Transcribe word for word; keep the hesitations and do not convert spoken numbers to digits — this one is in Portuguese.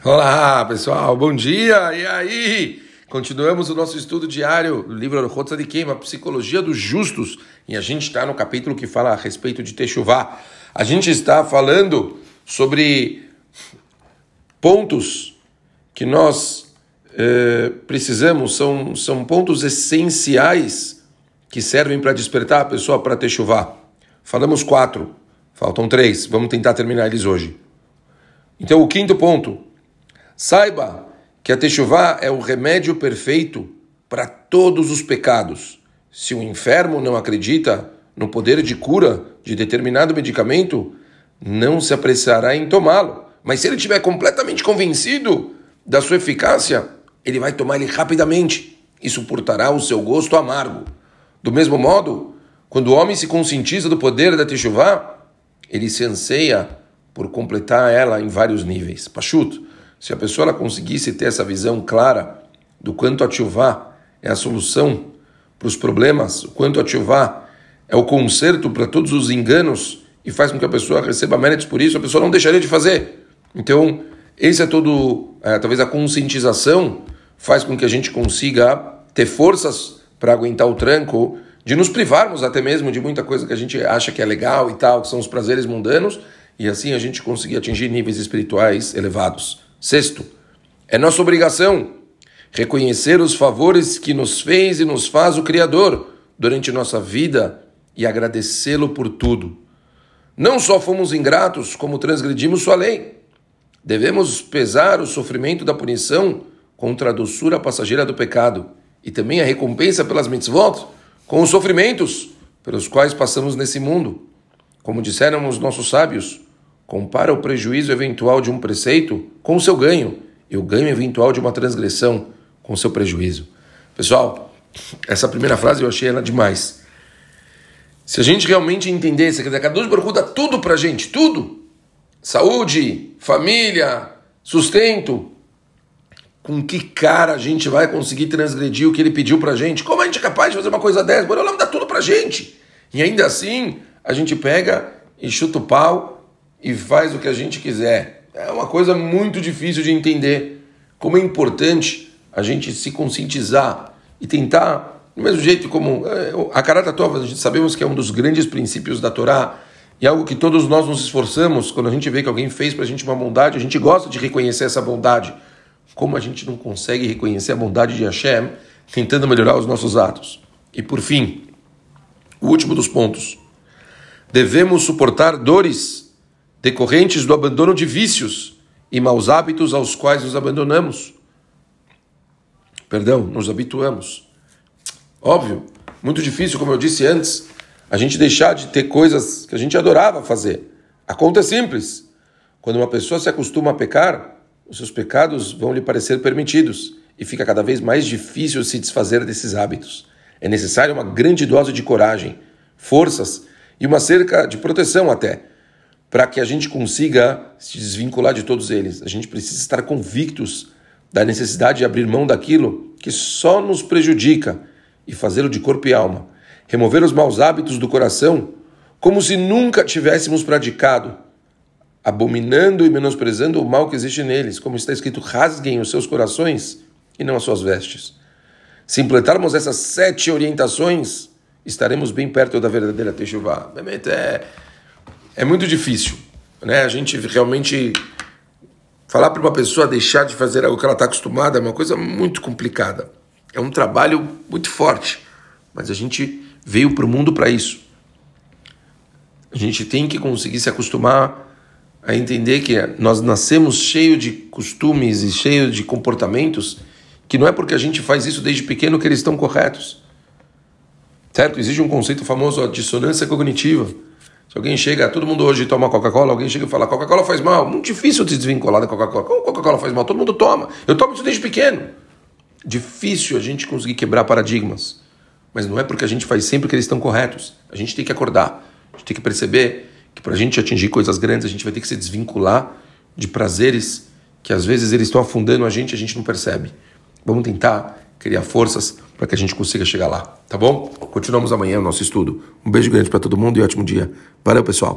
Olá, pessoal, bom dia! E aí? Continuamos o nosso estudo diário do livro Orchot Tzadikim, a Psicologia dos Justos, e a gente está no capítulo que fala a respeito de Teshuvah. A gente está falando sobre pontos que nós eh, precisamos, são, são pontos essenciais que servem para despertar a pessoa para Teshuvah. Falamos quatro, faltam três, vamos tentar terminar eles hoje. Então, o quinto ponto: saiba que a Teshuvah é o remédio perfeito para todos os pecados. Se o enfermo não acredita no poder de cura de determinado medicamento, não se apressará em tomá-lo. Mas se ele estiver completamente convencido da sua eficácia, ele vai tomar ele rapidamente e suportará o seu gosto amargo. Do mesmo modo, quando o homem se conscientiza do poder da Teshuvah, ele se anseia por completar ela em vários níveis. Pashut, se a pessoa ela conseguisse ter essa visão clara do quanto a Teshuvah é a solução para os problemas, o quanto a Teshuvah é o conserto para todos os enganos e faz com que a pessoa receba méritos por isso, a pessoa não deixaria de fazer. Então, esse é todo, é, talvez a conscientização faz com que a gente consiga ter forças para aguentar o tranco, de nos privarmos até mesmo de muita coisa que a gente acha que é legal e tal, que são os prazeres mundanos, e assim a gente conseguir atingir níveis espirituais elevados. Sexto, é nossa obrigação reconhecer os favores que nos fez e nos faz o Criador durante nossa vida e agradecê-lo por tudo. Não só fomos ingratos, como transgredimos sua lei. Devemos pesar o sofrimento da punição contra a doçura passageira do pecado e também a recompensa pelas mitzvot com os sofrimentos pelos quais passamos nesse mundo. Como disseram os nossos sábios, compara o prejuízo eventual de um preceito com o seu ganho e o ganho eventual de uma transgressão com o seu prejuízo. Pessoal, essa primeira frase eu achei ela demais. Se a gente realmente entendesse que a Kadosh Baruch Hu dá tudo pra gente, tudo, saúde, família, sustento, com que cara a gente vai conseguir transgredir o que ele pediu pra gente? Como a gente é capaz de fazer uma coisa dessa? Bora lá, dá tudo pra gente. E ainda assim, a gente pega e chuta o pau e faz o que a gente quiser. É uma coisa muito difícil de entender. Como é importante a gente se conscientizar e tentar, do mesmo jeito como a Karat HaTov, a gente sabemos que é um dos grandes princípios da Torá, e algo que todos nós nos esforçamos, quando a gente vê que alguém fez pra gente uma bondade, a gente gosta de reconhecer essa bondade. Como a gente não consegue reconhecer a bondade de Hashem, tentando melhorar os nossos atos. E por fim, o último dos pontos: devemos suportar dores decorrentes do abandono de vícios e maus hábitos aos quais nos abandonamos. Perdão, nos habituamos. Óbvio, muito difícil, como eu disse antes, a gente deixar de ter coisas que a gente adorava fazer. A conta é simples. Quando uma pessoa se acostuma a pecar, os seus pecados vão lhe parecer permitidos e fica cada vez mais difícil se desfazer desses hábitos. É necessário uma grande dose de coragem, forças e uma cerca de proteção até, para que a gente consiga se desvincular de todos eles. A gente precisa estar convictos da necessidade de abrir mão daquilo que só nos prejudica e fazê-lo de corpo e alma. Remover os maus hábitos do coração como se nunca tivéssemos praticado, abominando e menosprezando o mal que existe neles, como está escrito: rasguem os seus corações e não as suas vestes. Se implementarmos essas sete orientações, estaremos bem perto da verdadeira Teshuvah. É, é muito difícil, né? A gente realmente falar para uma pessoa deixar de fazer algo que ela está acostumada é uma coisa muito complicada. É um trabalho muito forte, mas a gente veio para o mundo para isso. A gente tem que conseguir se acostumar a entender que nós nascemos cheio de costumes e cheio de comportamentos que não é porque a gente faz isso desde pequeno que eles estão corretos. Certo? Existe um conceito famoso, a dissonância cognitiva. Se alguém chega, todo mundo hoje toma Coca-Cola, alguém chega e fala: Coca-Cola faz mal. Muito difícil se desvincular da Coca-Cola. Como Coca-Cola faz mal? Todo mundo toma. Eu tomo isso desde pequeno. Difícil a gente conseguir quebrar paradigmas. Mas não é porque a gente faz sempre que eles estão corretos. A gente tem que acordar. A gente tem que perceber que para a gente atingir coisas grandes, a gente vai ter que se desvincular de prazeres que às vezes eles estão afundando a gente e a gente não percebe. Vamos tentar criar forças para que a gente consiga chegar lá, tá bom? Continuamos amanhã o nosso estudo. Um beijo grande para todo mundo e ótimo dia. Valeu, pessoal.